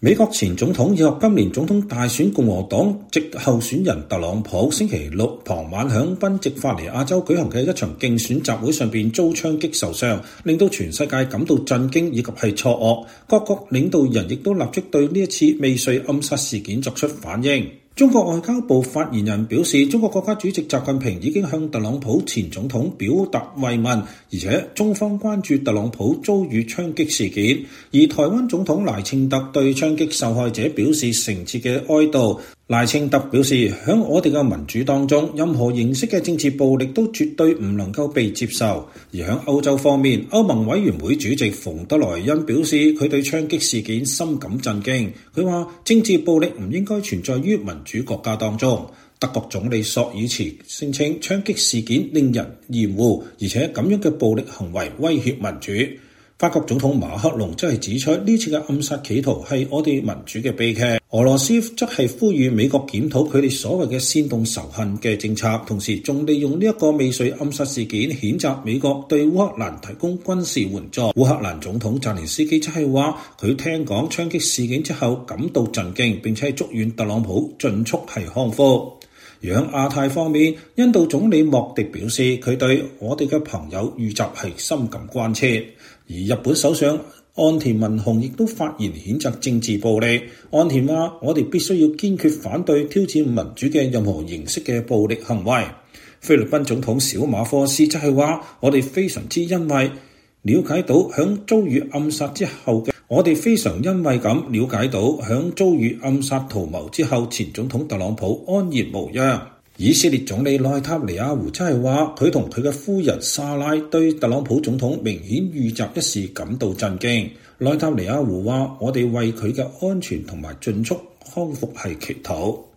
美國前總統以及今年總統大選共和黨籍候選人特朗普星期六傍晚響賓夕法尼亞州舉行嘅一場競選集會上邊遭槍擊受傷，令到全世界感到震驚以及係錯愕。各國領導人亦都立即對呢一次未遂暗殺事件作出反應。中國外交部發言人表示，中國國家主席習近平已經向特朗普前總統表達慰問，而且中方關注特朗普遭遇槍擊事件。而台灣總統賴清德對槍擊受害者表示誠摯嘅哀悼。賴清德表示，喺我哋嘅民主當中，任何形式嘅政治暴力都絕對唔能夠被接受。而喺歐洲方面，歐盟委員會主席馮德萊恩表示，佢對槍擊事件深感震驚。佢話政治暴力唔應該存在於民主國家當中。德國總理朔爾茨聲稱槍擊事件令人厭惡，而且咁樣嘅暴力行為威脅民主。法國總統馬克龍則係指出，呢次嘅暗殺企圖係我哋民主嘅悲劇。俄羅斯則係呼籲美國檢討佢哋所謂嘅煽動仇恨嘅政策，同時仲利用呢一個未遂暗殺事件譴責美國對烏克蘭提供軍事援助。烏克蘭總統澤連斯基則係話，佢聽講槍擊事件之後感到震驚，並且祝願特朗普盡速係康復。而喺亞太方面，印度總理莫迪表示，佢對我哋嘅朋友遇襲係深感關切。而日本首相岸田文雄亦都發言譴責政治暴力。岸田話：我哋必須要堅決反對挑戰民主嘅任何形式嘅暴力行為。菲律賓總統小馬科斯則係話：我哋非常之欣慰了解到響遭遇暗殺之後嘅，我哋非常欣慰咁了解到響遭遇暗殺圖謀之後，前總統特朗普安然無恙。以色列總理內塔尼亞胡真係話，佢同佢嘅夫人莎拉對特朗普總統明顯遇襲一事感到震驚。內塔尼亞胡話：我哋為佢嘅安全同埋盡速康復係祈禱。